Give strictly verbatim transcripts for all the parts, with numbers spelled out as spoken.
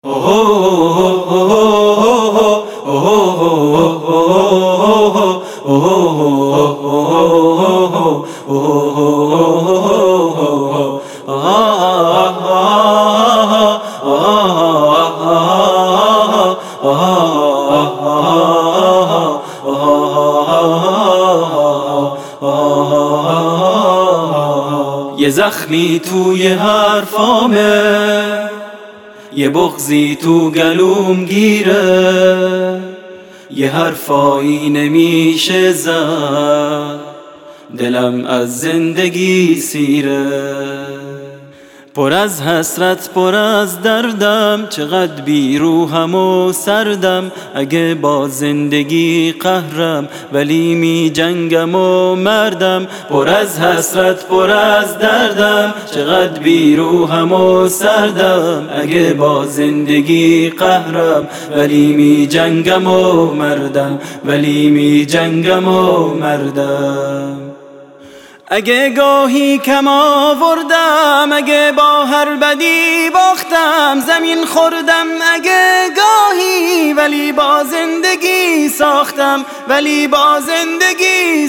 یه زخمی توی حرفامه، یه بغضی تو گلوم گیره، یه حرفایی نمیشه زد، دلم از زندگی سیره. پر از حسرت پر از دردم، چقدر بی روحم و سردم. اگه با زندگی قهرم ولی می جنگم و مردم. پر از حسرت پر از دردم، چقدر بی روحم و سردم. اگه با زندگی قهرم ولی می جنگم و مردم، ولی می جنگم و مردم. اگه گاهی کم آوردم، اگه با هر بدی باختم، زمین خوردم اگه گاهی، ولی با زندگی ساختم، ولی با زندگی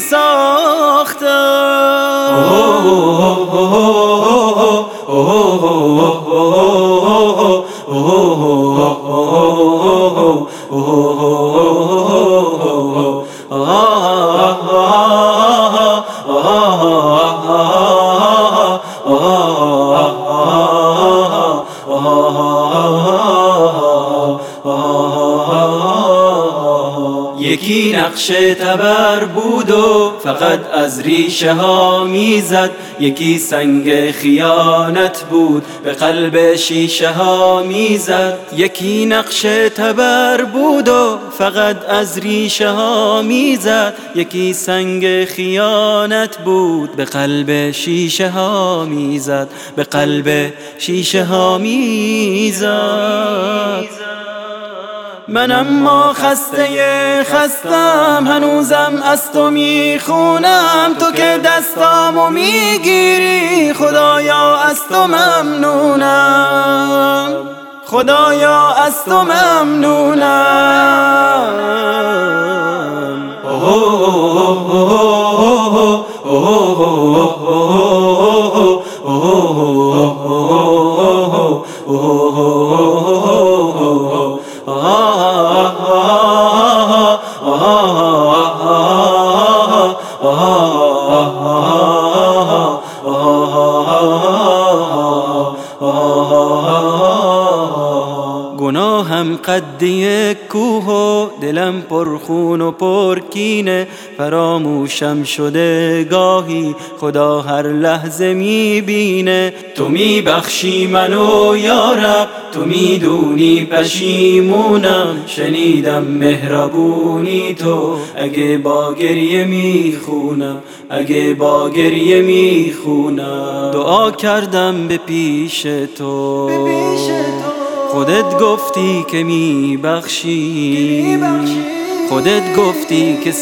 یکی نقش تبر بود و فقط از ریشه ها میزد، یکی سنگ خیانت بود به قلب شیشه ها میزد. یکی نقش تبر بود و فقط از ریشه ها میزد، یکی سنگ خیانت بود به قلب شیشه ها میزد، به قلب شیشه ها میزد. من اما خسته خستم، هنوزم از تو میخونم. تو که دستامو میگیری، خدایا از تو ممنونم، خدایا از تو ممنونم. گناهم قد یک کوه و دلم پر خون و پر کینه. فراموشم شده گاهی، خدا هر لحظه میبینه. تو میبخشی منو یارب، تو میدونی پشیمونم. شنیدم مهربونی تو، اگه با گریه میخونم، اگه با گریه میخونم. دعا کردم به پیش تو، خودت گفتی که میبخشی، خودت گفتی که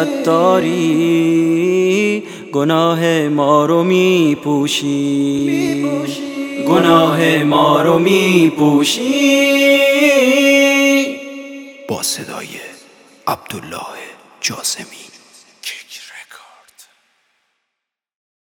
ستاری. گناه ما رو میپوشی، گناه ما رو میپوشی. با صدای عبدالله جاسمی.